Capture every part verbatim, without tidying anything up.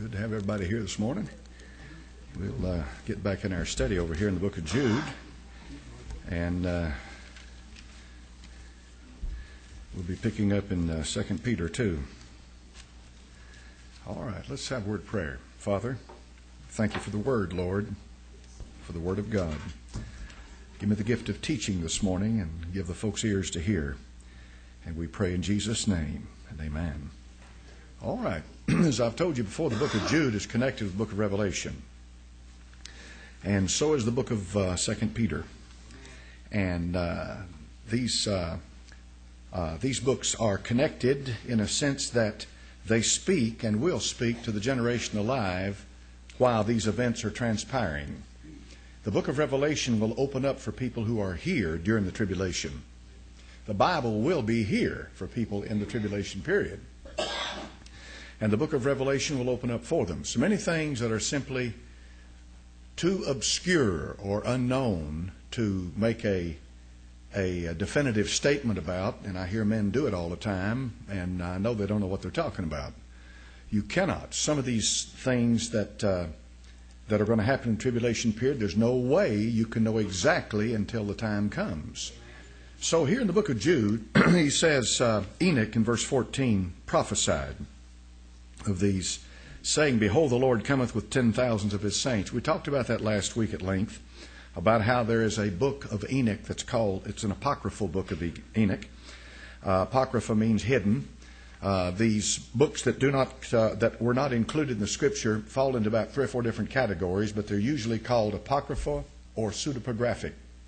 Good to have everybody here this morning. We'll uh, get back in our study over here in the book of Jude, and uh, we'll be picking up in uh, Second Peter two. All right, let's have a word of prayer. Father, thank you for the word, Lord, for the word of God. Give me the gift of teaching this morning and give the folks ears to hear. And we pray in Jesus' name, and amen. All right. As I've told you before, the book of Jude is connected with the book of Revelation. And so is the book of uh, Second Peter. And uh, these uh, uh, these books are connected in a sense that they speak and will speak to the generation alive while these events are transpiring. The book of Revelation will open up for people who are here during the tribulation. The Bible will be here for people in the tribulation period. And the book of Revelation will open up for them. So many things that are simply too obscure or unknown to make a, a, a definitive statement about, and I hear men do it all the time, and I know they don't know what they're talking about. You cannot. Some of these things that uh, that are going to happen in the tribulation period, there's no way you can know exactly until the time comes. So here in the book of Jude, he says, uh, Enoch in verse fourteen prophesied of these, saying, Behold, the Lord cometh with ten thousands of his saints. We talked about that last week at length, about how there is a book of Enoch that's called, it's an apocryphal book of Enoch. Uh, Apocrypha means hidden. Uh, these books that do not, uh, that were not included in the Scripture fall into about three or four different categories, but they're usually called apocrypha or pseudepigraphic.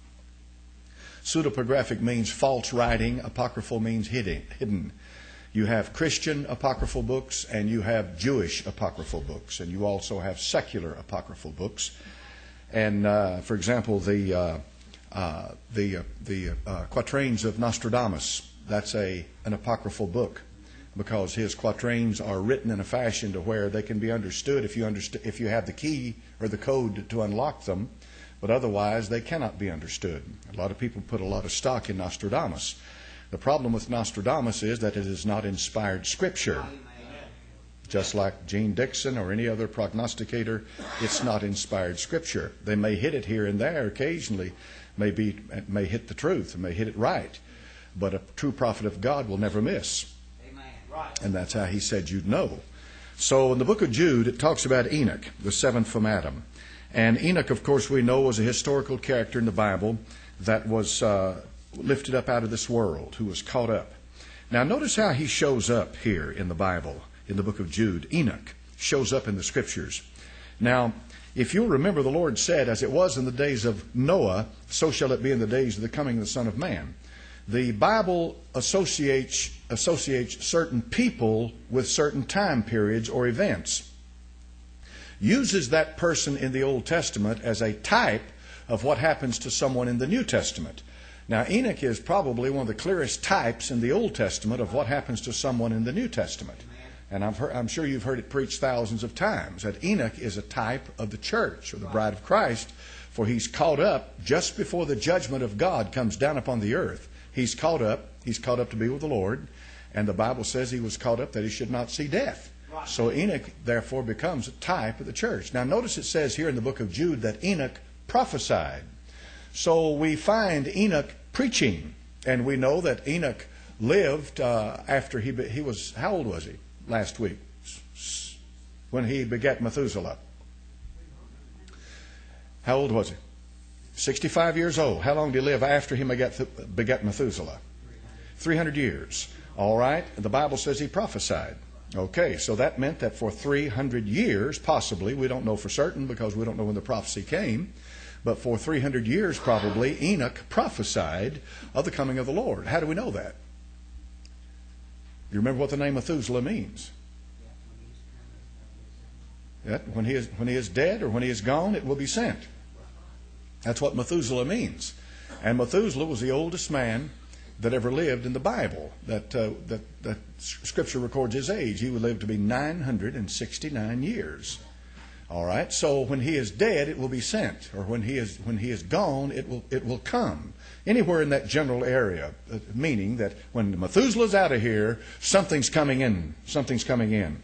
Pseudepigraphic means false writing. Apocryphal means hidden. You have Christian apocryphal books and you have Jewish apocryphal books, and you also have secular apocryphal books. And uh, for example, the uh, uh, the uh, the uh, quatrains of Nostradamus, that's a an apocryphal book, because his quatrains are written in a fashion to where they can be understood if you underst- if you have the key or the code to unlock them, but otherwise they cannot be understood. A lot of people put a lot of stock in Nostradamus. The problem with Nostradamus is that it is not inspired Scripture. Just like Gene Dixon or any other prognosticator, it's not inspired Scripture. They may hit it here and there occasionally, may, be, may hit the truth, and may hit it right. But a true prophet of God will never miss. And that's how he said you'd know. So in the book of Jude, it talks about Enoch, the seventh from Adam. And Enoch, of course, we know was a historical character in the Bible that was uh, lifted up out of this world, who was caught up. Now notice how he shows up here in the Bible, in the book of Jude. Enoch shows up in the Scriptures. Now, if you'll remember, the Lord said, as it was in the days of Noah, so shall it be in the days of the coming of the Son of Man. The Bible associates, associates certain people with certain time periods or events. Uses that person in the Old Testament as a type of what happens to someone in the New Testament. Now, Enoch is probably one of the clearest types in the Old Testament of what happens to someone in the New Testament. And I've heard, I'm sure you've heard it preached thousands of times, that Enoch is a type of the church, or the bride of Christ, for he's caught up just before the judgment of God comes down upon the earth. He's caught up. He's caught up to be with the Lord. And the Bible says he was caught up that he should not see death. So Enoch, therefore, becomes a type of the church. Now, notice it says here in the book of Jude that Enoch prophesied. So we find Enoch preaching. And we know that Enoch lived uh, after he he was, how old was he last week? When he begat Methuselah. How old was he? sixty-five years old. How long did he live after he begat, begat Methuselah? three hundred years. All right. The Bible says he prophesied. Okay, so that meant that for three hundred years, possibly, we don't know for certain because we don't know when the prophecy came, but for three hundred years probably, Enoch prophesied of the coming of the Lord. How do we know that? You remember what the name Methuselah means? That when he is, when he is dead or when he is gone, it will be sent. That's what Methuselah means. And Methuselah was the oldest man that ever lived in the Bible. That, uh, that, that Scripture records his age. He would live to be nine hundred sixty-nine years. All right. So when he is dead, it will be sent, or when he is when he is gone, it will it will come. Anywhere in that general area, uh, meaning that when Methuselah's out of here, something's coming in. Something's coming in.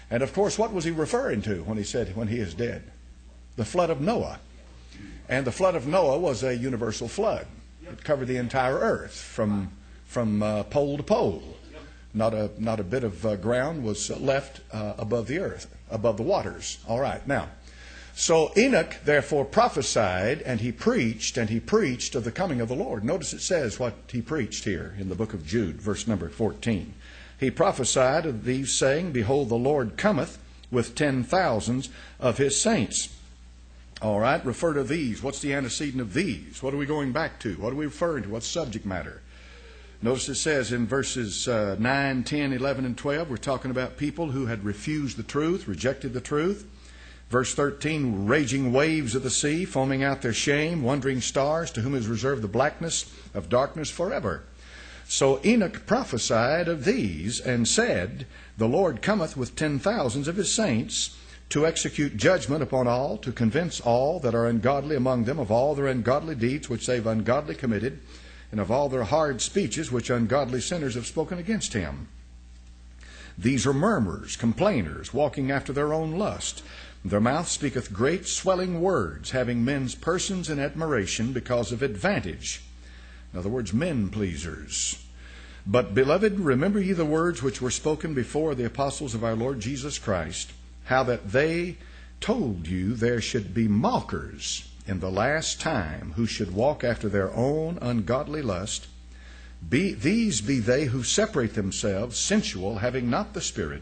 And of course, what was he referring to when he said when he is dead? The flood of Noah. And the flood of Noah was a universal flood. It covered the entire earth from from uh, pole to pole. Not a not a bit of uh, ground was left uh, above the earth, above the waters. All right. Now, so Enoch therefore prophesied, and he preached, and he preached of the coming of the Lord. Notice it says what he preached here in the book of Jude, verse number fourteen. He prophesied of these, saying, Behold, the Lord cometh with ten thousands of his saints. All right, refer to these. What's the antecedent of these? What are we going back to? What are we referring to? What's subject matter? Notice it says in verses uh, nine, ten, eleven, and twelve, we're talking about people who had refused the truth, rejected the truth. Verse thirteen, raging waves of the sea, foaming out their shame, wandering stars, to whom is reserved the blackness of darkness forever. So Enoch prophesied of these and said, The Lord cometh with ten thousands of his saints, to execute judgment upon all, to convince all that are ungodly among them of all their ungodly deeds which they've ungodly committed, and of all their hard speeches which ungodly sinners have spoken against him. These are murmurers, complainers, walking after their own lust. Their mouth speaketh great swelling words, having men's persons in admiration because of advantage. In other words, men pleasers. But, beloved, remember ye the words which were spoken before the apostles of our Lord Jesus Christ, how that they told you there should be mockers in the last time, who should walk after their own ungodly lust. Be, these be they who separate themselves, sensual, having not the Spirit.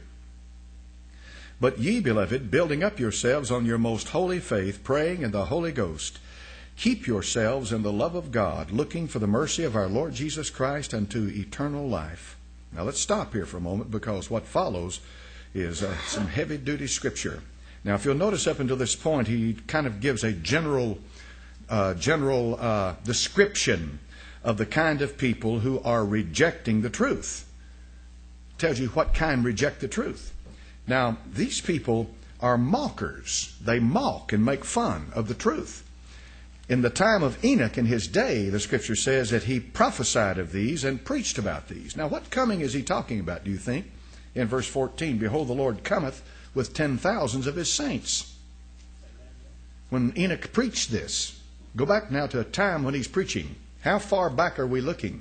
But ye, beloved, building up yourselves on your most holy faith, praying in the Holy Ghost, keep yourselves in the love of God, looking for the mercy of our Lord Jesus Christ unto eternal life. Now let's stop here for a moment, because what follows is uh, some heavy-duty scripture. Now, if you'll notice up until this point, he kind of gives a general, uh, general uh, description of the kind of people who are rejecting the truth. Tells you what kind reject the truth. Now, these people are mockers. They mock and make fun of the truth. In the time of Enoch in his day, the scripture says that he prophesied of these and preached about these. Now, what coming is he talking about, do you think? In verse fourteen, Behold, the Lord cometh with ten thousands of his saints. When Enoch preached this, go back now to a time when he's preaching. How far back are we looking?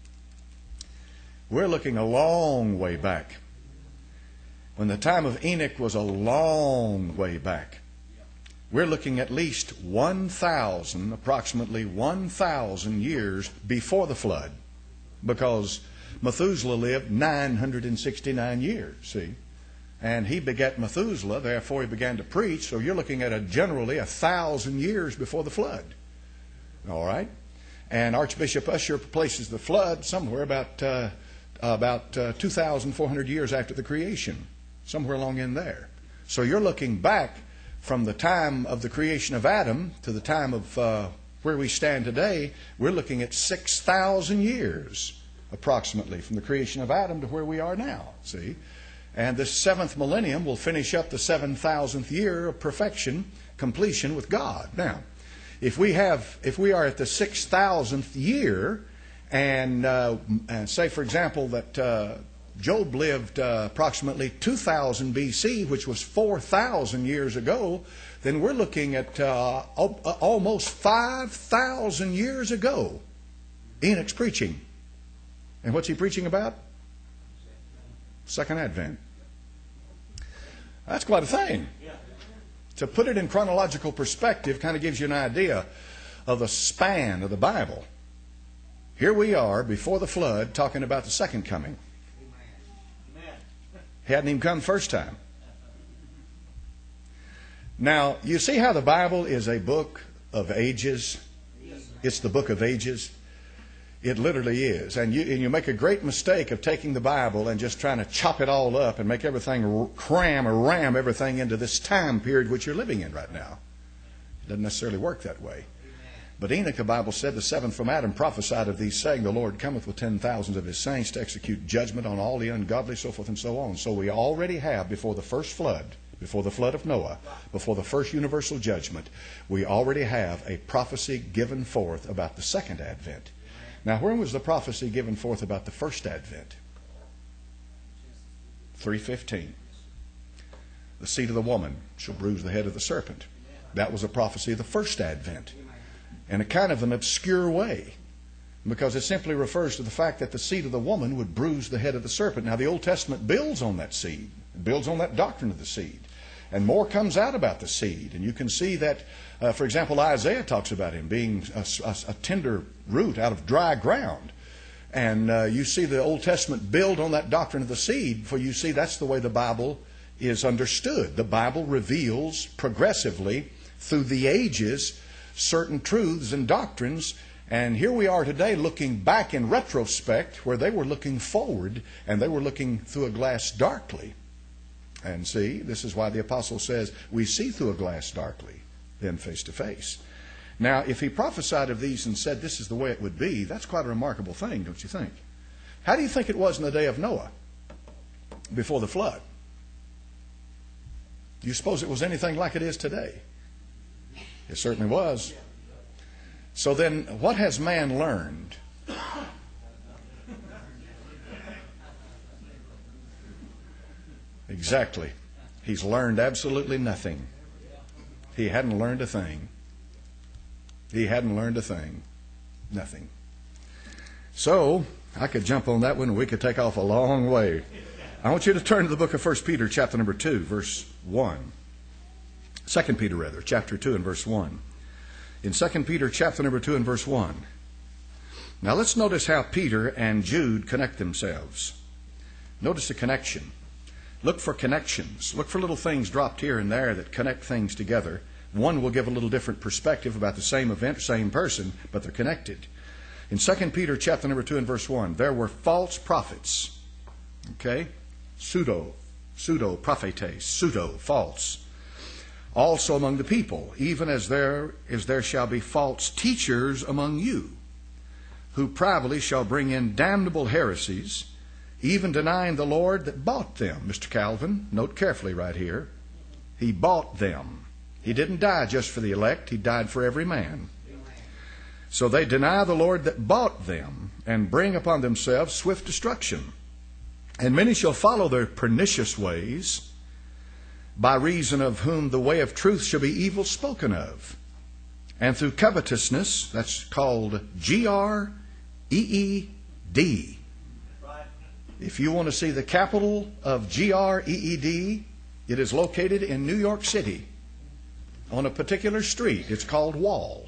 We're looking a long way back. When the time of Enoch was a long way back. We're looking at least one thousand, approximately one thousand years before the flood. Because Methuselah lived nine hundred sixty-nine years, see? And he begat Methuselah, therefore he began to preach. So you're looking at a generally a thousand years before the flood. All right? And Archbishop Usher places the flood somewhere about uh, about uh, two thousand four hundred years after the creation. Somewhere along in there. So you're looking back from the time of the creation of Adam to the time of uh, where we stand today. We're looking at six thousand years. Approximately from the creation of Adam to where we are now, see? And this seventh millennium will finish up the seven thousandth year of perfection, completion with God. Now, if we have, if we are at the six thousandth year, and, uh, and say, for example, that uh, Job lived uh, approximately two thousand B C, which was four thousand years ago, then we're looking at uh, almost five thousand years ago, Enoch's preaching. And what's he preaching about? Second Advent. That's quite a thing. To put it in chronological perspective kind of gives you an idea of the span of the Bible. Here we are before the flood talking about the second coming. He hadn't even come the first time. Now, you see how the Bible is a book of ages? It's the book of ages. It literally is. And you, and you make a great mistake of taking the Bible and just trying to chop it all up and make everything cram or ram everything into this time period which you're living in right now. It doesn't necessarily work that way. But Enoch, the Bible said, the seventh from Adam, prophesied of these, saying, The Lord cometh with ten thousands of his saints to execute judgment on all the ungodly, so forth and so on. So we already have, before the first flood, before the flood of Noah, before the first universal judgment, we already have a prophecy given forth about the second advent. Now, when was the prophecy given forth about the first advent? three fifteen. The seed of the woman shall bruise the head of the serpent. That was a prophecy of the first advent in a kind of an obscure way, because it simply refers to the fact that the seed of the woman would bruise the head of the serpent. Now, the Old Testament builds on that seed. It builds on that doctrine of the seed. And more comes out about the seed. And you can see that, uh, for example, Isaiah talks about him being a, a, a tender root out of dry ground. And uh, you see the Old Testament build on that doctrine of the seed, for you see that's the way the Bible is understood. The Bible reveals progressively through the ages certain truths and doctrines. And here we are today looking back in retrospect where they were looking forward and they were looking through a glass darkly. And see, this is why the apostle says we see through a glass darkly, then face to face. Now, if he prophesied of these and said this is the way it would be, that's quite a remarkable thing, don't you think? How do you think it was in the day of Noah before the flood? Do you suppose it was anything like it is today? It certainly was. So then, what has man learned? Exactly. He's learned absolutely nothing. He hadn't learned a thing. He hadn't learned a thing. Nothing. So, I could jump on that one and we could take off a long way. I want you to turn to the book of First Peter, chapter number two, verse one. Second Peter, rather, chapter two and verse one. In Second Peter, chapter number two and verse one. Now let's notice how Peter and Jude connect themselves. Notice the connection. Look for connections. Look for little things dropped here and there that connect things together. One will give a little different perspective about the same event, same person, but they're connected. In Second Peter chapter number two and verse one, there were false prophets. Okay? Pseudo, pseudo prophetes, pseudo, false. Also among the people, even as there as there shall be false teachers among you, who privately shall bring in damnable heresies, even denying the Lord that bought them. Mister Calvin, note carefully right here. He bought them. He didn't die just for the elect. He died for every man. So they deny the Lord that bought them and bring upon themselves swift destruction. And many shall follow their pernicious ways, by reason of whom the way of truth shall be evil spoken of. And through covetousness, that's called G R E E D. If you want to see the capital of G R E E D, it is located in New York City on a particular street. It's called Wall.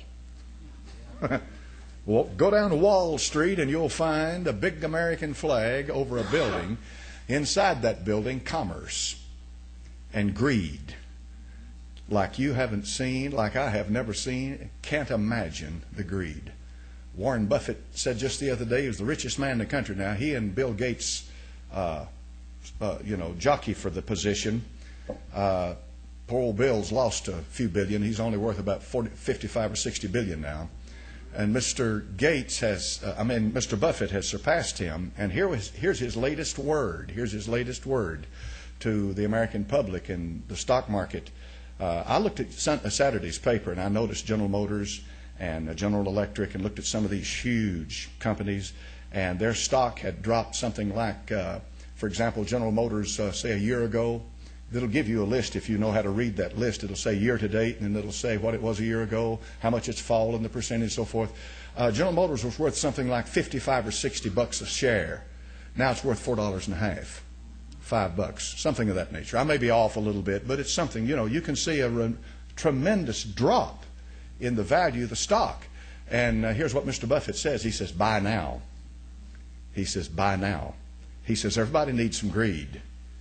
Well, go down to Wall Street and you'll find a big American flag over a building. Inside that building, commerce and greed. Like you haven't seen, like I have never seen, can't imagine the greed. Warren Buffett said just the other day he was the richest man in the country. Now, he and Bill Gates, uh, uh, you know, jockey for the position. Uh, poor old Bill's lost a few billion. He's only worth about forty, fifty-five or sixty billion now. And Mister Gates has, uh, I mean, Mister Buffett has surpassed him. And here was, here's his latest word. Here's his latest word to the American public and the stock market. Uh, I looked at Saturday's paper and I noticed General Motors and General Electric and looked at some of these huge companies, and their stock had dropped something like, uh, for example, General Motors, uh, say a year ago. It'll give you a list if you know how to read that list. It'll say year to date, and then it'll say what it was a year ago, how much it's fallen, the percentage, and so forth. Uh, General Motors was worth something like fifty-five or sixty bucks a share. Now it's worth four dollars and a half, five bucks, something of that nature. I may be off a little bit, but it's something. You know, you can see a re- tremendous drop in the value of the stock. And uh, here's what Mister Buffett says. He says, buy now. He says, buy now. He says, everybody needs some greed.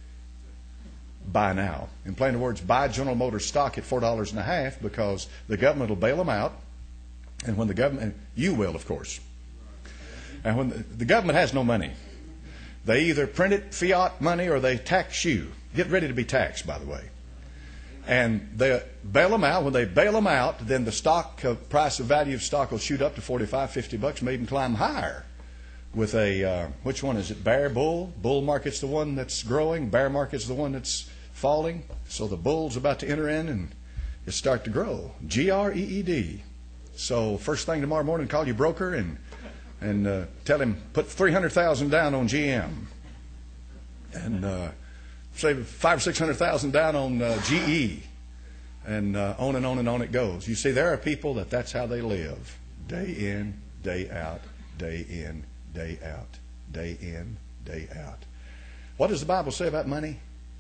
Buy now. In plain words, buy General Motors stock at four dollars and a half because the government will bail them out. And when the government, you will, of course. And when the, the government has no money, they either print it fiat money or they tax you. Get ready to be taxed, by the way. And they bail them out. When they bail them out, then the stock uh, price of value of stock will shoot up to forty-five, fifty bucks, may even climb higher. With a, uh, which one is it? Bear, bull? Bull market's the one that's growing. Bear market's the one that's falling. So the bull's about to enter in and it start to grow. G R E E D. So first thing tomorrow morning, call your broker and and uh, tell him put three hundred thousand down on G M. And uh, say five or six hundred thousand down on uh, G E, and uh, on and on and on it goes. You see, there are people that that's how they live, day in, day out, day in, day out, day in, day out. What does the Bible say about money?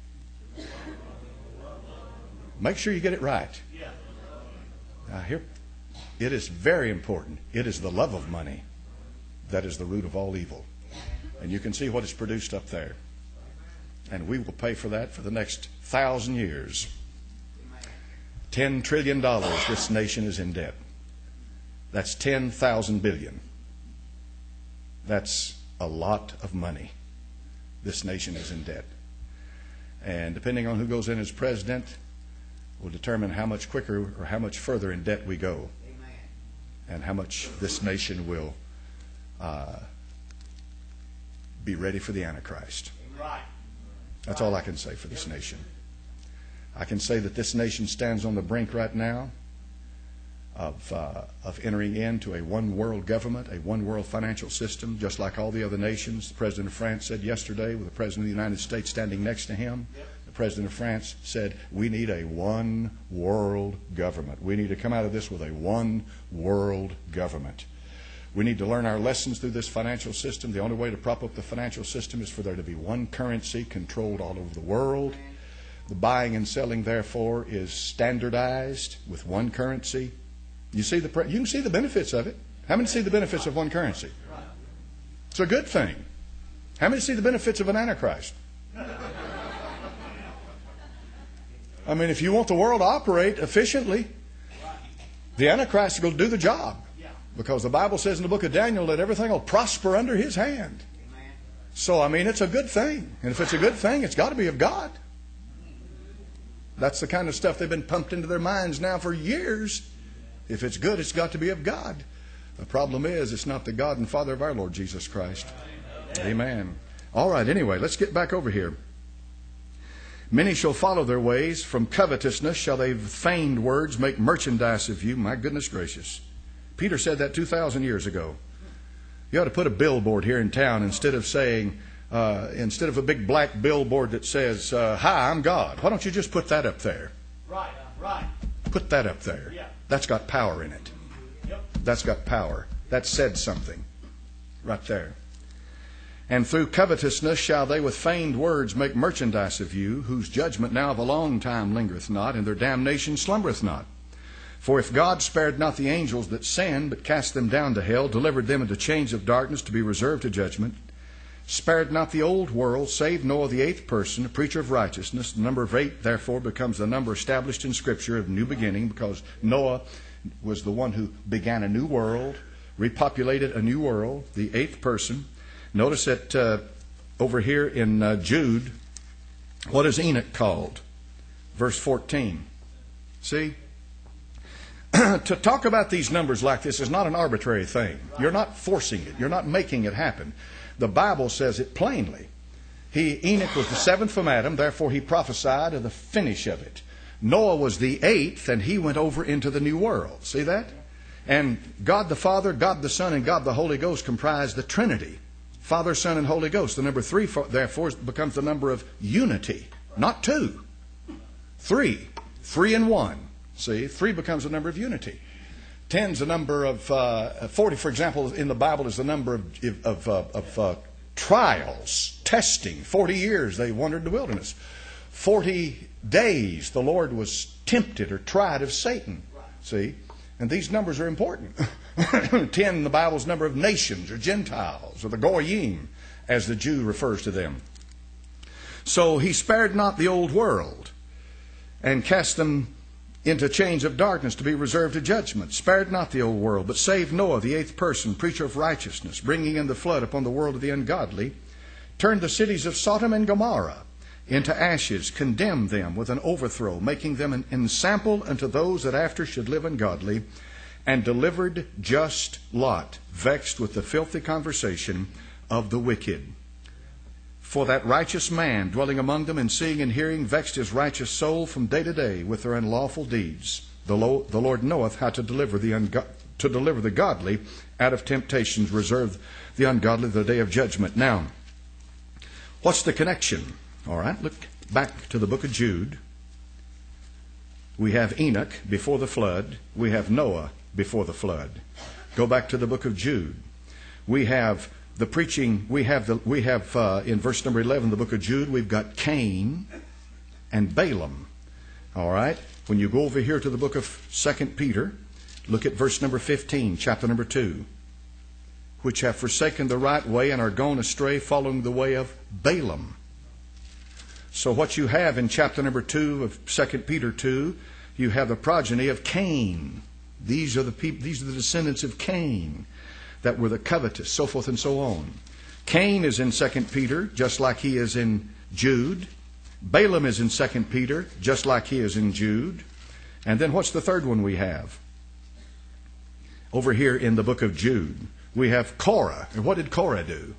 Make sure you get it right. Now here, it is very important. It is the love of money that is the root of all evil. And you can see what is produced up there. And we will pay for that for the next thousand years. Ten trillion dollars this nation is in debt. That's ten thousand billion. That's a lot of money. This nation is in debt. And depending on who goes in as president will determine how much quicker or how much further in debt we go. Amen. And how much this nation will uh, be ready for the Antichrist. Right. That's all I can say for this nation. I can say that this nation stands on the brink right now of uh, of entering into a one world government, a one world financial system, just like all the other nations. The President of France said yesterday, with the President of the United States standing next to him, yep. The President of France said, we need a one world government. We need to come out of this with a one world government. We need to learn our lessons through this financial system. The only way to prop up the financial system is for there to be one currency controlled all over the world. The buying and selling, therefore, is standardized with one currency. You see the you can see the benefits of it. How many see the benefits of one currency? It's a good thing. How many see the benefits of an Antichrist? I mean, if you want the world to operate efficiently, the Antichrist will do the job. Because the Bible says in the book of Daniel that everything will prosper under his hand. So, I mean, it's a good thing. And if it's a good thing, it's got to be of God. That's the kind of stuff they've been pumped into their minds now for years. If it's good, it's got to be of God. The problem is, it's not the God and Father of our Lord Jesus Christ. Amen. All right, anyway, let's get back over here. Many shall follow their ways. From covetousness shall they with feigned words make merchandise of you. My goodness gracious. Peter said that two thousand years ago. You ought to put a billboard here in town instead of saying, uh, instead of a big black billboard that says, uh, hi, I'm God. Why don't you just put that up there? Right, right. Put that up there. Yeah. That's got power in it. Yep. That's got power. That said something. Right there. And through covetousness shall they with feigned words make merchandise of you, whose judgment now of a long time lingereth not, and their damnation slumbereth not. For if God spared not the angels that sinned, but cast them down to hell, delivered them into chains of darkness to be reserved to judgment, spared not the old world, saved Noah the eighth person, a preacher of righteousness. The number of eight, therefore, becomes the number established in Scripture of new beginning, because Noah was the one who began a new world, repopulated a new world, the eighth person. Notice that uh, over here in uh, Jude, what is Enoch called? Verse fourteen. See? To talk about these numbers like this is not an arbitrary thing. You're not forcing it. You're not making it happen. The Bible says it plainly. He, Enoch was the seventh from Adam, therefore he prophesied of the finish of it. Noah was the eighth, and he went over into the new world. See that? And God the Father, God the Son, and God the Holy Ghost comprise the Trinity. Father, Son, and Holy Ghost. The number three, therefore, becomes the number of unity. Not two. Three. Three and one. See, three becomes the number of unity. Ten's the number of, uh, forty, for example, in the Bible is the number of, of, uh, of uh, trials, testing. Forty years they wandered in the wilderness. Forty days the Lord was tempted or tried of Satan. See, and these numbers are important. Ten in the Bible is the number of nations or Gentiles or the Goyim, as the Jew refers to them. So he spared not the old world and cast them into chains of darkness to be reserved to judgment. Spared not the old world, but saved Noah, the eighth person, preacher of righteousness, bringing in the flood upon the world of the ungodly, turned the cities of Sodom and Gomorrah into ashes, condemned them with an overthrow, making them an ensample unto those that after should live ungodly, and delivered just Lot, vexed with the filthy conversation of the wicked. For that righteous man dwelling among them and seeing and hearing vexed his righteous soul from day to day with their unlawful deeds. The, lo- the Lord knoweth how to deliver the ungo- to deliver the godly out of temptations, reserve the ungodly the day of judgment. Now, what's the connection? All right, look, back to the book of Jude. We have Enoch before the flood. We have Noah before the flood. Go back to the book of Jude. We have the preaching, we have, the, we have uh, in verse number eleven, the book of Jude, we've got Cain and Balaam. All right? When you go over here to the book of Second Peter, look at verse number fifteen, chapter number two. Which have forsaken the right way and are gone astray, following the way of Balaam. So what you have in chapter number two of Second Peter two, you have the progeny of Cain. These are the people, these are the descendants of Cain that were the covetous, so forth and so on. Cain is in Second Peter, just like he is in Jude. Balaam is in Second Peter, just like he is in Jude. And then what's the third one we have? Over here in the book of Jude, we have Korah. And what did Korah do?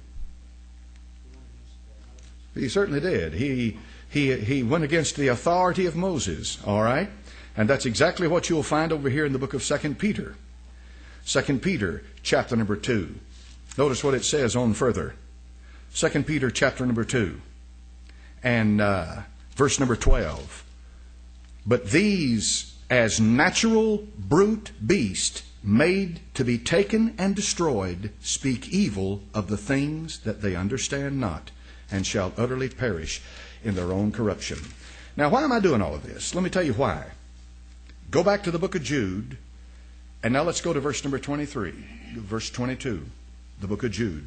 He certainly did. He, he, he went against the authority of Moses, all right? And that's exactly what you'll find over here in the book of Second Peter. Second Peter, chapter number two. Notice what it says on further. Second Peter, chapter number two. And uh, verse number twelve. But these, as natural brute beast, made to be taken and destroyed, speak evil of the things that they understand not, and shall utterly perish in their own corruption. Now, why am I doing all of this? Let me tell you why. Go back to the book of Jude, and now let's go to verse number twenty-three, verse twenty-two, the book of Jude.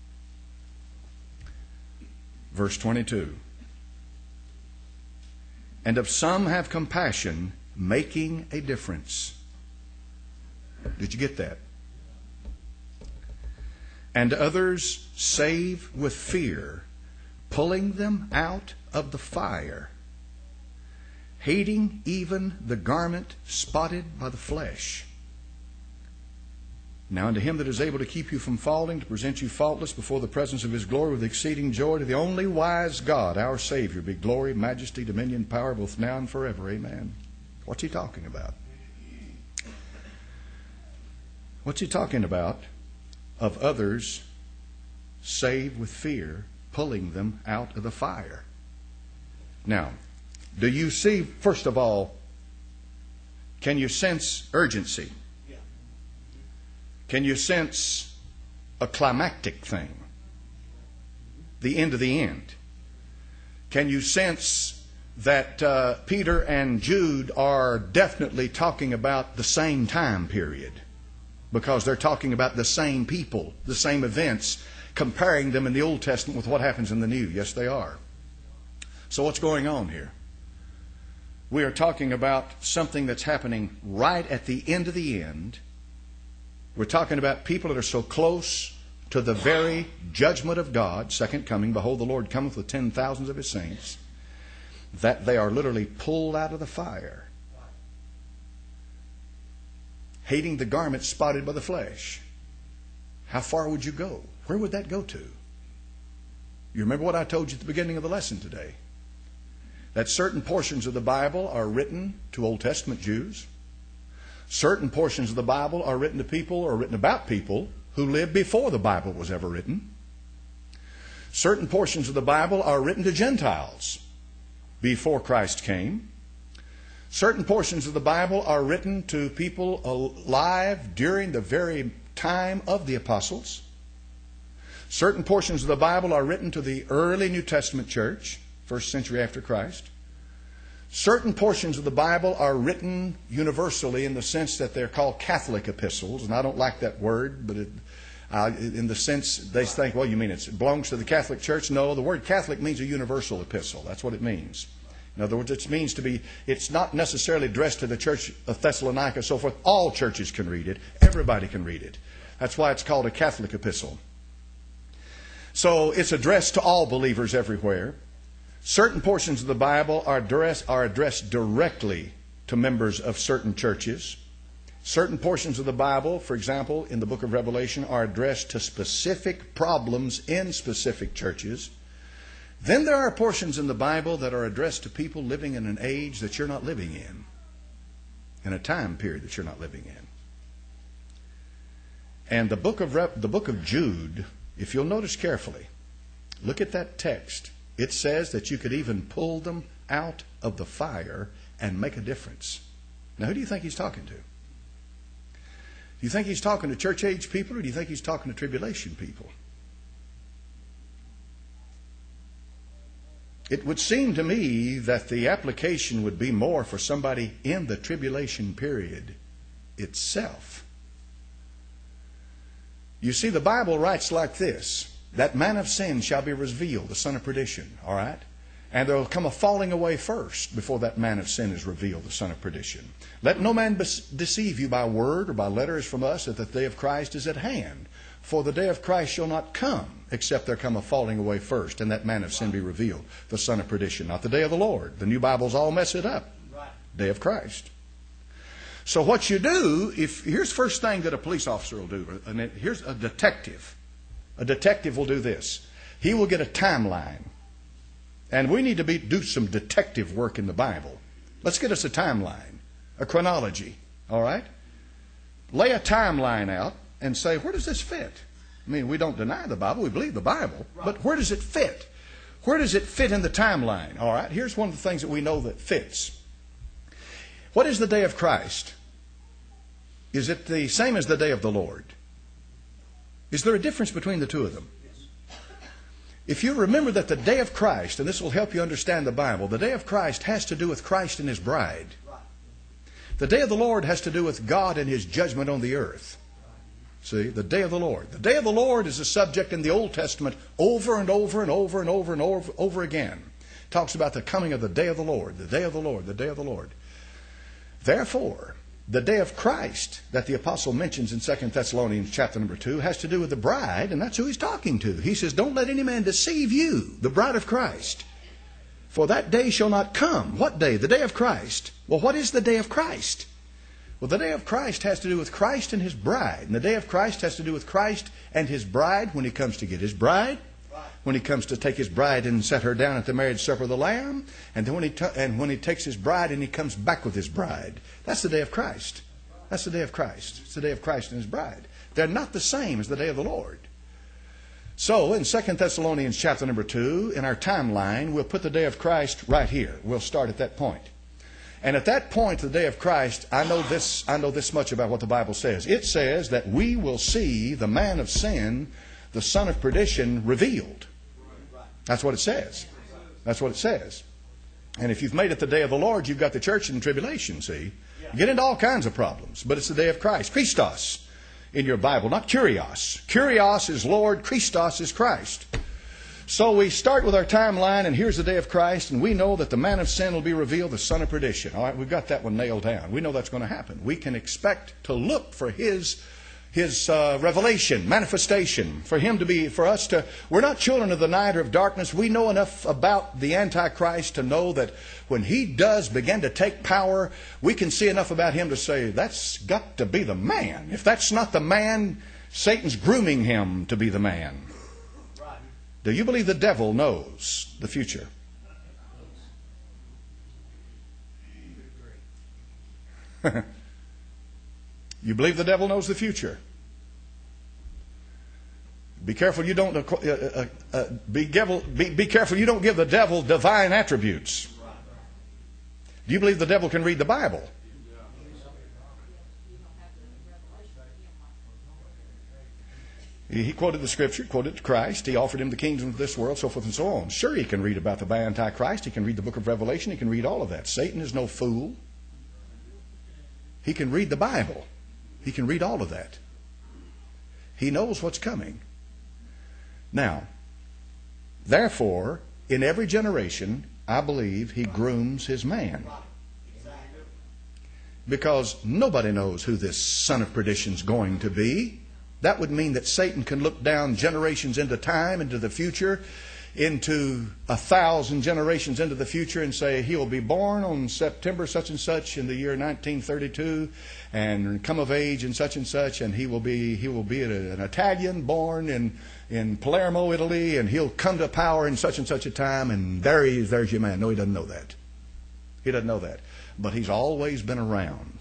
Verse twenty-two. And of some have compassion, making a difference. Did you get that? And others save with fear, pulling them out of the fire, hating even the garment spotted by the flesh. Now unto him that is able to keep you from falling, to present you faultless before the presence of his glory with exceeding joy, to the only wise God, our Savior, be glory, majesty, dominion, power, both now and forever. Amen. What's he talking about? What's he talking about? Of others saved with fear, pulling them out of the fire. Now, do you see, first of all, can you sense urgency? Can you sense a climactic thing? The end of the end. Can you sense that uh, Peter and Jude are definitely talking about the same time period? Because they're talking about the same people, the same events, comparing them in the Old Testament with what happens in the New. Yes, they are. So what's going on here? We are talking about something that's happening right at the end of the end. We're talking about people that are so close to the very judgment of God, second coming, behold, the Lord cometh with ten thousands of his saints, that they are literally pulled out of the fire, hating the garment spotted by the flesh. How far would you go? Where would that go to? You remember what I told you at the beginning of the lesson today? That certain portions of the Bible are written to Old Testament Jews. Certain portions of the Bible are written to people or written about people who lived before the Bible was ever written. Certain portions of the Bible are written to Gentiles before Christ came. Certain portions of the Bible are written to people alive during the very time of the apostles. Certain portions of the Bible are written to the early New Testament church, first century after Christ. Certain portions of the Bible are written universally in the sense that they're called Catholic epistles, and I don't like that word, but it, uh, in the sense they think, well, you mean it belongs to the Catholic Church? No, the word Catholic means a universal epistle. That's what it means. In other words, it means to be, it's not necessarily addressed to the church of Thessalonica, so forth. All churches can read it. Everybody can read it. That's why it's called a Catholic epistle. So it's addressed to all believers everywhere. Certain portions of the Bible are addressed, are addressed directly to members of certain churches. Certain portions of the Bible, for example, in the book of Revelation, are addressed to specific problems in specific churches. Then there are portions in the Bible that are addressed to people living in an age that you're not living in, in a time period that you're not living in. And the book of Re- the book of Jude, if you'll notice carefully, look at that text. It says that you could even pull them out of the fire and make a difference. Now, who do you think he's talking to? Do you think he's talking to church-age people, or do you think he's talking to tribulation people? It would seem to me that the application would be more for somebody in the tribulation period itself. You see, the Bible writes like this: that man of sin shall be revealed, the son of perdition. All right? And there will come a falling away first before that man of sin is revealed, the son of perdition. Let no man deceive you by word or by letters from us, that the day of Christ is at hand. For the day of Christ shall not come, except there come a falling away first, and that man of sin be revealed, the son of perdition. Not the day of the Lord. The new Bibles all mess it up. Day of Christ. So what you do, if here's the first thing that a police officer will do. And here's a detective. A detective will do this. He will get a timeline. And we need to be, do some detective work in the Bible. Let's get us a timeline, a chronology. All right? Lay a timeline out and say, where does this fit? I mean, we don't deny the Bible. We believe the Bible. But where does it fit? Where does it fit in the timeline? All right? Here's one of the things that we know that fits. What is the day of Christ? Is it the same as the day of the Lord? Is there a difference between the two of them? If you remember that the day of Christ, and this will help you understand the Bible, the day of Christ has to do with Christ and His bride. The day of the Lord has to do with God and His judgment on the earth. See, the day of the Lord. The day of the Lord is a subject in the Old Testament over and over and over and over and over, over again. It talks about the coming of the day of the Lord, the day of the Lord, the day of the Lord. Therefore, the day of Christ that the apostle mentions in Second Thessalonians chapter number two has to do with the bride, and that's who he's talking to. He says, don't let any man deceive you, the bride of Christ. For that day shall not come. What day? The day of Christ. Well, what is the day of Christ? Well, the day of Christ has to do with Christ and His bride. And the day of Christ has to do with Christ and His bride when He comes to get His bride, when He comes to take His bride and set her down at the marriage supper of the Lamb, and then when He, t- and when he takes His bride and He comes back with His bride. That's the day of Christ. That's the day of Christ. It's the day of Christ and His bride. They're not the same as the day of the Lord. So, in Second Thessalonians chapter number two, in our timeline, we'll put the day of Christ right here. We'll start at that point. And at that point, the day of Christ, I know this, I know this much about what the Bible says. It says that we will see the man of sin, the son of perdition, revealed. That's what it says. That's what it says. And if you've made it the day of the Lord, you've got the church in tribulation, see. You get into all kinds of problems, but it's the day of Christ. Christos in your Bible, not Kurios. Kurios is Lord, Christos is Christ. So we start with our timeline, and here's the day of Christ, and we know that the man of sin will be revealed, the son of perdition. All right, we've got that one nailed down. We know that's going to happen. We can expect to look for his His uh, revelation, manifestation, for Him to be, for us to, we're not children of the night or of darkness. We know enough about the Antichrist to know that when he does begin to take power, we can see enough about him to say, that's got to be the man. If that's not the man, Satan's grooming him to be the man. Do you believe the devil knows the future? You believe the devil knows the future? Be careful you don't uh, uh, uh, be, devil, be, be careful you don't give the devil divine attributes. Do you believe the devil can read the Bible? He quoted the Scripture, quoted Christ. He offered him the kingdom of this world, so forth and so on. Sure, he can read about the Antichrist. He can read the book of Revelation. He can read all of that. Satan is no fool. He can read the Bible. He can read all of that. He knows what's coming. Now, therefore, in every generation, I believe He grooms His man. Because nobody knows who this son of perdition is going to be. That would mean that Satan can look down generations into time, into the future, into a thousand generations into the future and say he will be born on September such and such in the year nineteen thirty-two and come of age in such and such, and he will be he will be an Italian born in in Palermo, Italy, and he'll come to power in such and such a time, and there he is, there's your man. No, he doesn't know that. He doesn't know that. But he's always been around.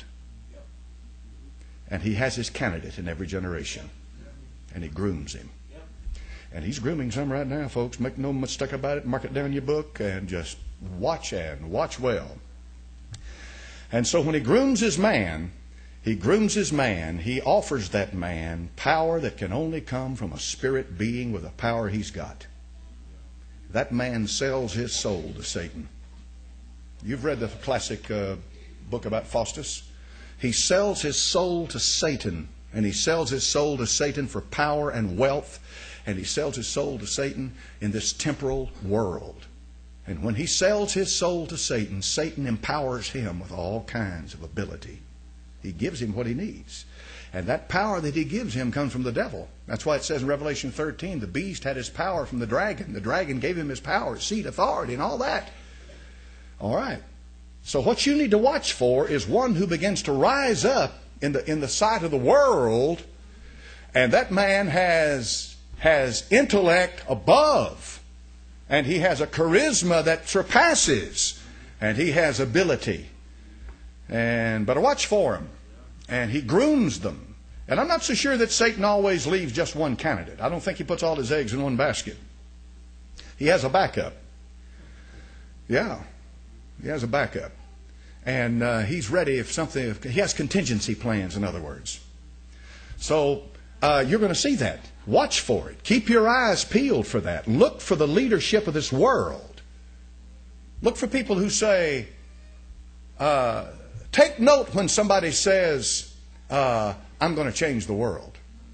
And he has his candidate in every generation. And he grooms him. And he's grooming some right now, folks. Make no mistake about it. Mark it down in your book and just watch and watch well. And so when he grooms his man, he grooms his man, he offers that man power that can only come from a spirit being with a power he's got. That man sells his soul to Satan. You've read the classic uh, book about Faustus. He sells his soul to Satan, and he sells his soul to Satan for power and wealth, and he sells his soul to Satan in this temporal world. And when he sells his soul to Satan, Satan empowers him with all kinds of ability. He gives him what he needs. And that power that he gives him comes from the devil. That's why it says in Revelation thirteen, the beast had his power from the dragon. The dragon gave him his power, seat, authority, and all that. All right. So what you need to watch for is one who begins to rise up in the in the sight of the world, and that man has has intellect above, and he has a charisma that surpasses, and he has ability. And but watch for him. And he grooms them. And I'm not so sure that Satan always leaves just one candidate. I don't think he puts all his eggs in one basket. He has a backup. Yeah, he has a backup. And uh, he's ready if something, if, he has contingency plans, in other words. So uh, you're going to see that. Watch for it. Keep your eyes peeled for that. Look for the leadership of this world. Look for people who say, uh, take note when somebody says, uh, I'm going to change the world.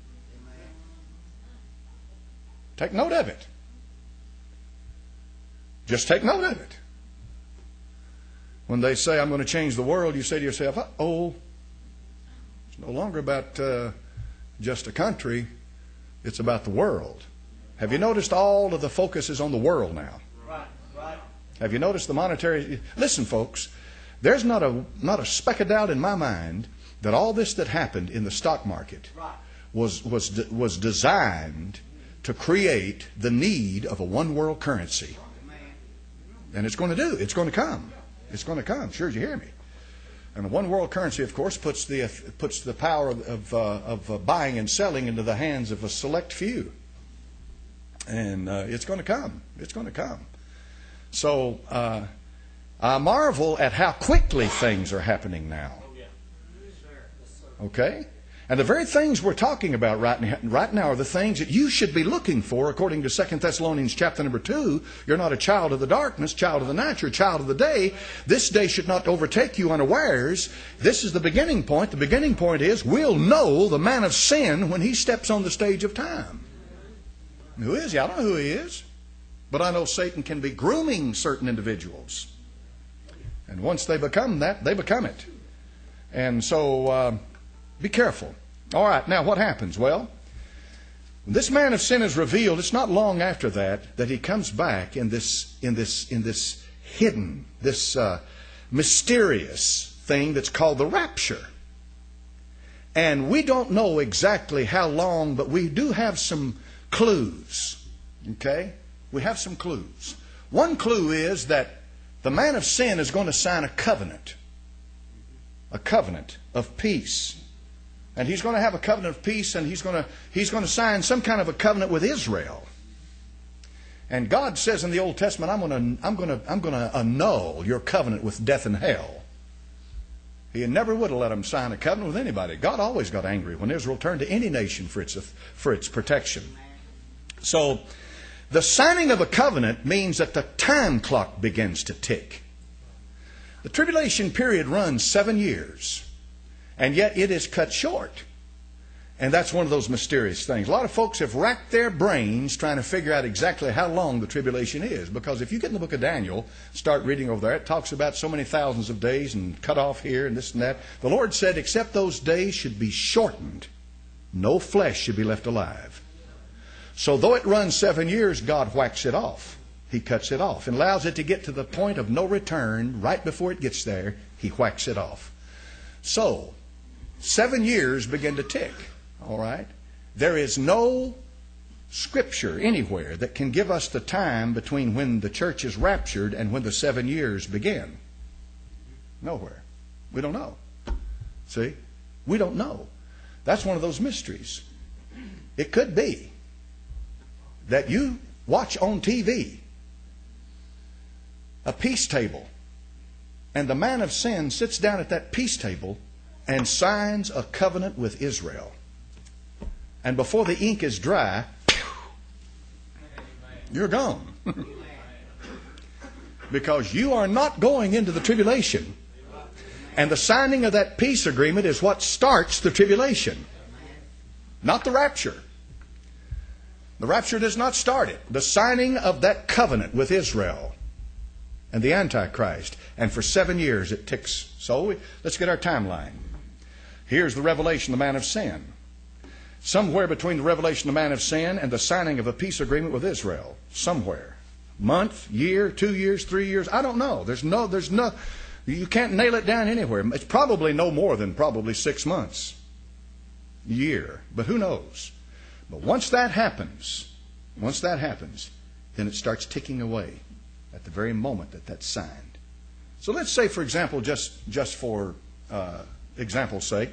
Take note of it. Just take note of it. When they say, I'm going to change the world, you say to yourself, uh-oh, it's no longer about uh, just a country. It's about the world. Have you noticed all of the focus is on the world now? Right, right. Have you noticed the monetary? Listen, folks. There's not a not a speck of doubt in my mind that all this that happened in the stock market was was was designed to create the need of a one world currency. And it's going to do. It's going to come. It's going to come. Sure as you hear me. And the one world currency, of course, puts the puts the power of uh, of uh, buying and selling into the hands of a select few. And uh, it's going to come. It's going to come. So. Uh, I marvel at how quickly things are happening now. Okay? And the very things we're talking about right now, right now are the things that you should be looking for according to Second Thessalonians chapter number two. You're not a child of the darkness, child of the night, you're a child of the day. This day should not overtake you unawares. This is the beginning point. The beginning point is we'll know the man of sin when he steps on the stage of time. Who is he? I don't know who he is. But I know Satan can be grooming certain individuals. And once they become that, they become it. And so, uh, be careful. All right, now what happens? Well, when this man of sin is revealed, it's not long after that that he comes back in this in this in this hidden, this uh, mysterious thing that's called the rapture. And we don't know exactly how long, but we do have some clues. Okay, we have some clues. One clue is that the man of sin is going to sign a covenant. A covenant of peace. And he's going to have a covenant of peace, and he's going to he's going to sign some kind of a covenant with Israel. And God says in the Old Testament, I'm going to I'm going to I'm going to annul your covenant with death and hell. He never would have let them sign a covenant with anybody. God always got angry when Israel turned to any nation for its for its protection. So the signing of a covenant means that the time clock begins to tick. The tribulation period runs seven years, and yet it is cut short. And that's one of those mysterious things. A lot of folks have racked their brains trying to figure out exactly how long the tribulation is. Because if you get in the book of Daniel, start reading over there, it talks about so many thousands of days and cut off here and this and that. The Lord said, except those days should be shortened, no flesh should be left alive. So though it runs seven years, God whacks it off. He cuts it off and allows it to get to the point of no return. Right before it gets there, He whacks it off. So, seven years begin to tick. All right? There is no scripture anywhere that can give us the time between when the church is raptured and when the seven years begin. Nowhere. We don't know. See? We don't know. That's one of those mysteries. It could be that you watch on T V a peace table, and the man of sin sits down at that peace table and signs a covenant with Israel. And before the ink is dry, you're gone. Because you are not going into the tribulation. And the signing of that peace agreement is what starts the tribulation, not the rapture. The rapture does not start it. The signing of that covenant with Israel and the Antichrist. And for seven years it ticks. So let's get our timeline. Here's the revelation of the man of sin. Somewhere between the revelation of the man of sin and the signing of a peace agreement with Israel. Somewhere. Month, year, two years, three years. I don't know. There's no, there's no, you can't nail it down anywhere. It's probably no more than probably six months. Year. But who knows? But once that happens, once that happens, then it starts ticking away at the very moment that that's signed. So let's say, for example, just, just for uh, example's sake,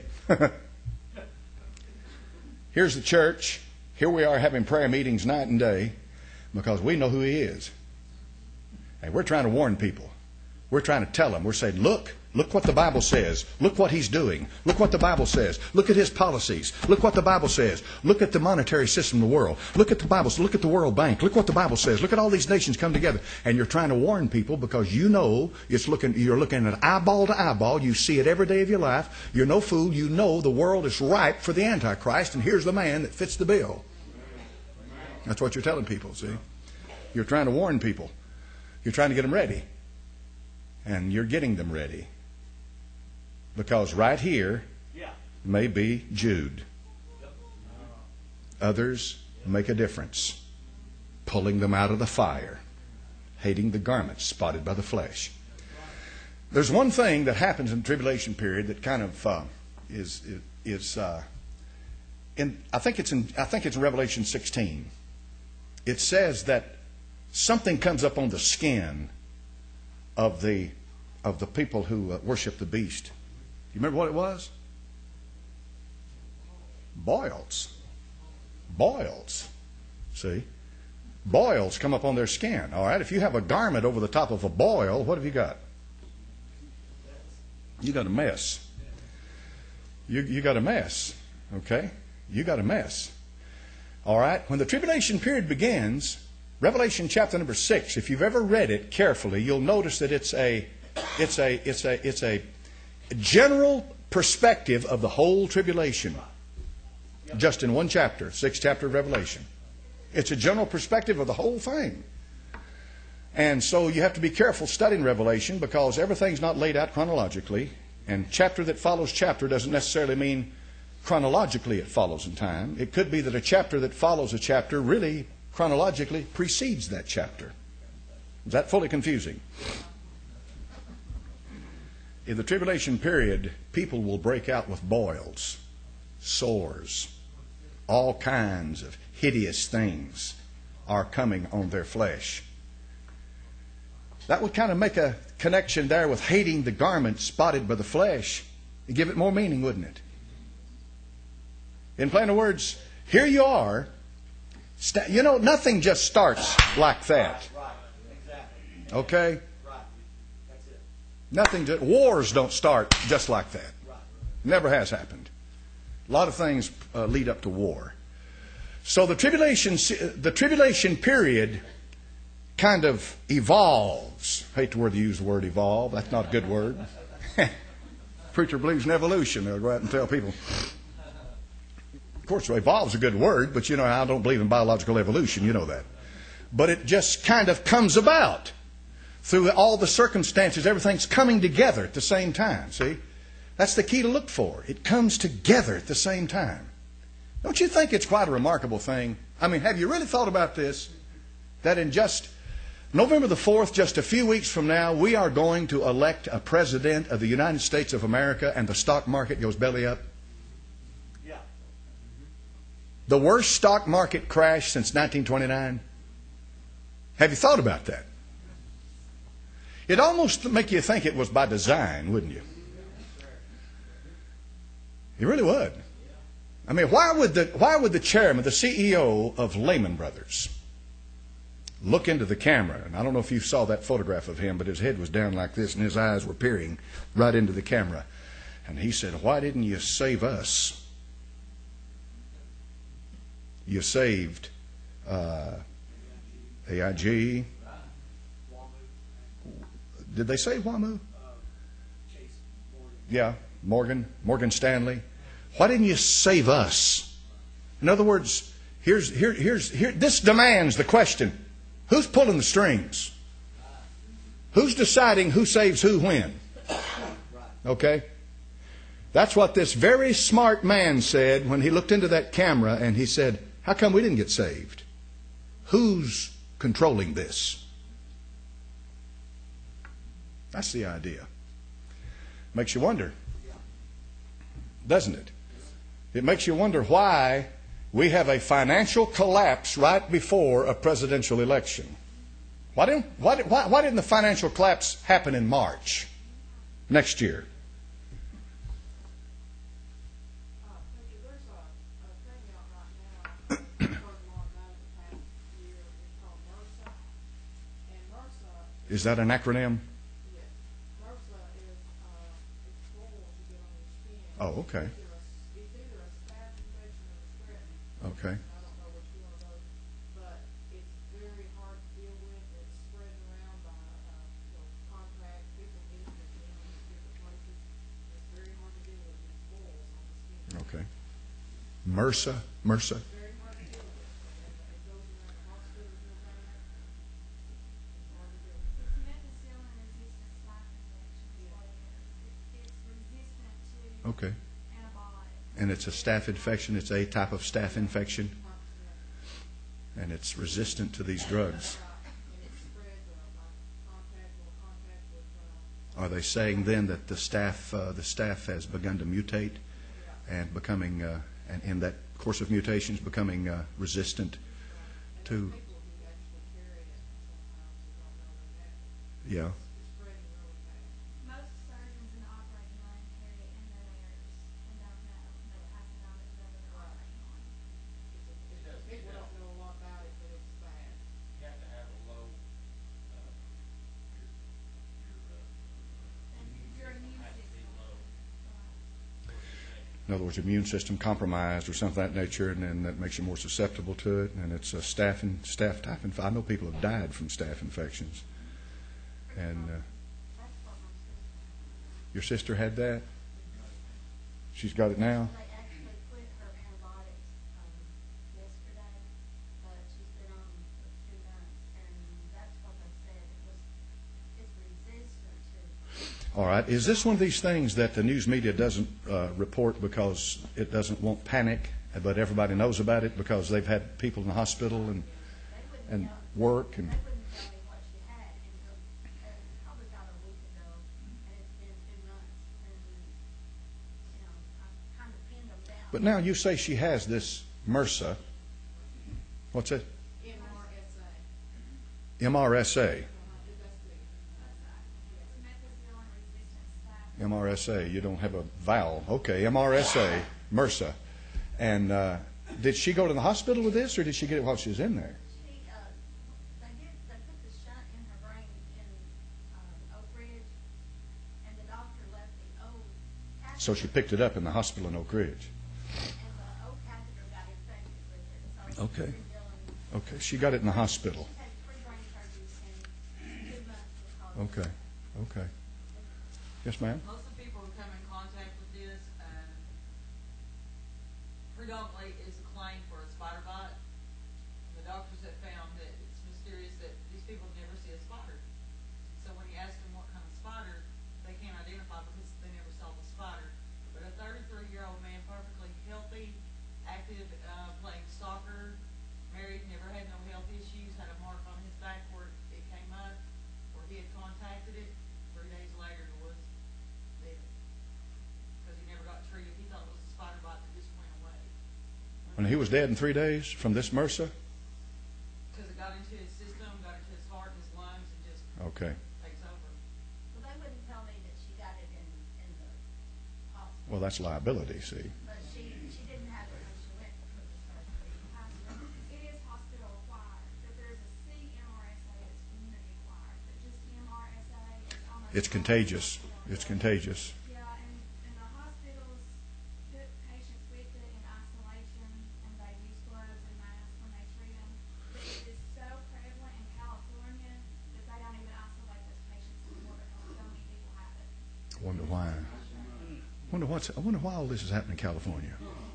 here's the church. Here we are having prayer meetings night and day because we know who He is. And we're trying to warn people. We're trying to tell them. We're saying, look, look what the Bible says. Look what He's doing. Look what the Bible says. Look at His policies. Look what the Bible says. Look at the monetary system of the world. Look at the Bible. Look at the World Bank. Look what the Bible says. Look at all these nations come together. And you're trying to warn people because you know it's looking, you're looking at eyeball to eyeball. You see it every day of your life. You're no fool. You know the world is ripe for the Antichrist. And here's the man that fits the bill. That's what you're telling people, see? You're trying to warn people. You're trying to get them ready. And you're getting them ready. Because right here may be Jude. Others make a difference. Pulling them out of the fire. Hating the garments spotted by the flesh. There's one thing that happens in the tribulation period that kind of uh, is is uh, in I think it's in I think it's in Revelation sixteen. It says that something comes up on the skin of the of the people who uh, worship the beast. Do you remember what it was? Boils. Boils. See? Boils come up on their skin. All right? If you have a garment over the top of a boil, what have you got? You got a mess. You, you got a mess. Okay? You got a mess. All right? When the tribulation period begins, Revelation chapter number six, if you've ever read it carefully, you'll notice that it's a it's a it's a it's a general perspective of the whole tribulation. Just in one chapter, sixth chapter of Revelation. It's a general perspective of the whole thing. And so you have to be careful studying Revelation because everything's not laid out chronologically. And chapter that follows chapter doesn't necessarily mean chronologically it follows in time. It could be that a chapter that follows a chapter really chronologically precedes that chapter. Is that fully confusing? In the tribulation period, people will break out with boils, sores, all kinds of hideous things are coming on their flesh. That would kind of make a connection there with hating the garment spotted by the flesh and give it more meaning, wouldn't it? In plain words, here you are. You know, nothing just starts like that. Okay? Nothing. Just, wars don't start just like that. Never has happened. A lot of things uh, lead up to war. So the tribulation, the tribulation period kind of evolves. I hate the word to use the word evolve. That's not a good word. Preacher believes in evolution. They'll go out and tell people. Of course, evolve's a good word, but you know, I don't believe in biological evolution. You know that. But it just kind of comes about through all the circumstances. Everything's coming together at the same time. See? That's the key to look for. It comes together at the same time. Don't you think it's quite a remarkable thing? I mean, have you really thought about this? That in just November the fourth, just a few weeks from now, we are going to elect a president of the United States of America and the stock market goes belly up? Yeah. The worst stock market crash since nineteen twenty-nine? Have you thought about that? It'd almost make you think it was by design, wouldn't you? You really would. I mean, why would the why would the chairman, the C E O of Lehman Brothers, look into the camera. And I don't know if you saw that photograph of him, but his head was down like this and his eyes were peering right into the camera. And he said, "Why didn't you save us? You saved uh, A I G. Did they say WAMU? Yeah, Morgan, Morgan Stanley. Why didn't you save us?" In other words, here's here here's here. This demands the question: who's pulling the strings? Who's deciding who saves who when? Okay, that's what this very smart man said when he looked into that camera and he said, "How come we didn't get saved? Who's controlling this?" That's the idea. Makes you wonder, doesn't it? It makes you wonder why we have a financial collapse right before a presidential election. Why didn't, why, why, why didn't the financial collapse happen in March next year? Is that an acronym? Oh, okay. Okay. But it's very hard to deal with. It's spreading around by uh, you know, contact, people meeting and being in different places. It's very hard to deal with these boils on the skin. Okay. MRSA, MRSA. It's very hard to deal with. And it goes around the hospitals real bad. It's hard to deal with. It's methicillin-resistant staph infection is what it is. It's, it's resistant to Okay. antibiotics. And it's a staph infection. It's a type of staph infection. And it's resistant to these drugs. And it spreads uh, by contact or contact with. Uh, Are they saying then that the staph, uh, the staph has begun to mutate and becoming, uh, and in that course of mutations, becoming uh, resistant to? people who actually carry it sometimes who don't know they're having it. Yeah. It's spreading really fast. Most surgeons in the operating room carry it in their layers and don't know that it has to know that they're operating on. It's a, it's, people don't know a lot about it, but it's bad. You have to have a low, uh, your, your, uh, Your immune has to be system. low. In other words, immune system compromised or something of that nature, and then that makes you more susceptible to it. And it's a staph and staph type infection. I know people have died from staph infections. And uh, That's what my sister. your sister had that. She's got it now. They actually quit her antibiotics um, yesterday, but she's been on them for two months, and that's what they said. It was, it's resistant to. All right. Is this one of these things that the news media doesn't uh, report because it doesn't want panic, but everybody knows about it because they've had people in the hospital and They wouldn't and tell, work and they wouldn't tell me what she had until uh, probably about a week ago, and it's been two months, and you know I kind of pinned them down. but now you say she has this MRSA. What's it? M R S A. M R S A. Uh, that's the, It's methicillin-resistant staph. M R S A. You don't have a vowel. Okay. M R S A. MRSA. And uh, did she go to the hospital with this, or did she get it while she was in there? She, uh, they did, they put the shunt in her brain in uh, Oak Ridge, and the doctor left the old catheter. So she picked it up in the hospital in Oak Ridge. And the old catheter got infected with it, so Okay. she's been dealing. Okay. She got it in the hospital. She's had three brain surgeries in two months because of Okay. Okay. Yes, ma'am. Most of the people who come in contact with this, um, predominantly is a claim for a spider bite. The doctors have found that it's mysterious that these people never see a spider. So when you ask them what kind of spider, they can't identify because they never saw the spider. But a thirty-three-year-old man, perfectly healthy, active, uh, playing soccer, married, never had no health issues, had a mark on his back where it came up, where he had contacted it. Three days later, it was dead. Because he never got treated. He thought it was a spider bite that just went away. When he was dead in three days from this MRSA? Because it got into his system, got into his heart and his lungs, and just Okay. takes over. well, they wouldn't tell me that she got it in, in the hospital, Well, that's liability, see. but she, she didn't have it when she went for the surgery. Hospital. It is hospital acquired, but there's a C M R It's contagious. It's contagious. Yeah, and, and the hospitals put patients with it in isolation, and they use gloves and masks when they treat them. It is so prevalent in California that they don't even isolate those patients anymore because so many people have it. I wonder why. Wonder what's. I wonder why all this is happening in California.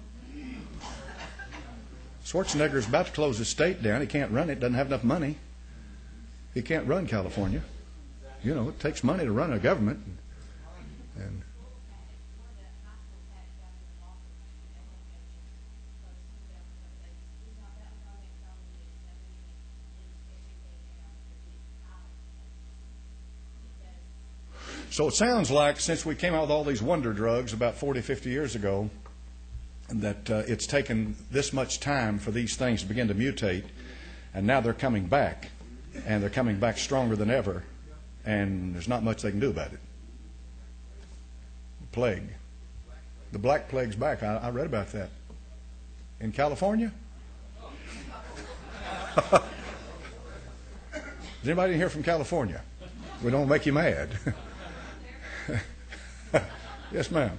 Schwarzenegger is about to close his state down. He can't run it. Doesn't have enough money. He can't run California. You know, it takes money to run a government. And so it sounds like since we came out with all these wonder drugs about forty, fifty years ago, that uh, it's taken this much time for these things to begin to mutate, and now they're coming back, and they're coming back stronger than ever, and there's not much they can do about it. Plague. The Black Plague's back. I, I read about that. In California? Is anybody in here from California? We don't make you mad. Yes, ma'am.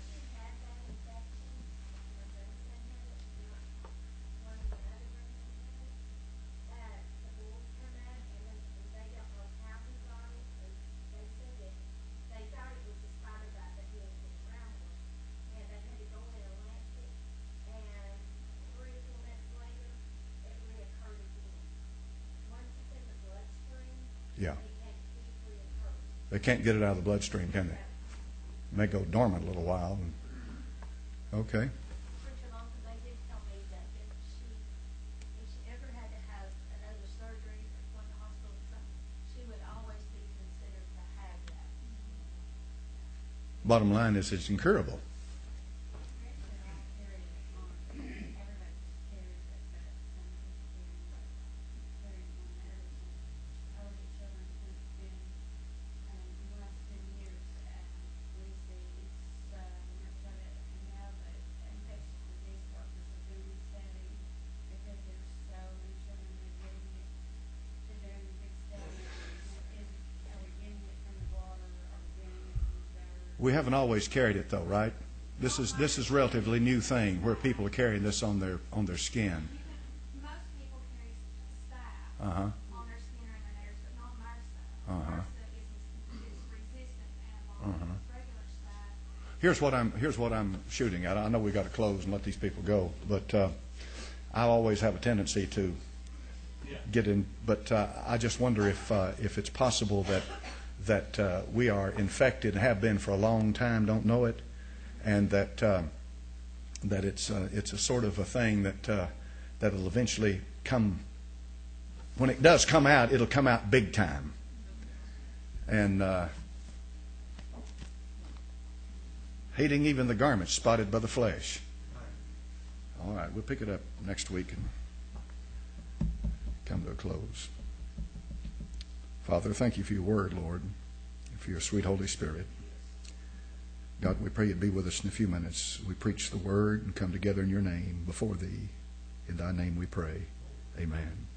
Yeah. They can't get it out of the bloodstream, can they? It may go dormant a little while. Okay. Preacher Lonson, they did tell me that if she, if she ever had to have another surgery or go to the hospital or something, she would always be considered to have that. Bottom line is it's incurable. We haven't always carried it though, right? This is this is a relatively new thing where people are carrying this on their on their skin. Most people carry staph Uh-huh. on their skin or in their nose, but not MRSA. Uh-huh. MRSA is, is resistant animal. Uh-huh. Regular staph. Here's what I'm here's what I'm shooting at. I know we got to close and let these people go, but uh, I always have a tendency to get in. But uh, I just wonder if uh, if it's possible that that uh, we are infected and have been for a long time, don't know it, and that uh, that it's uh, it's a sort of a thing that uh, that'll eventually come. When it does come out, it'll come out big time, and uh, hating even the garments spotted by the flesh. All right, we'll pick it up next week and come to a close. Father, thank you for your word, Lord, and for your sweet Holy Spirit. God, we pray you'd be with us in a few minutes. We preach the word and come together in your name before thee. In thy name we pray. Amen.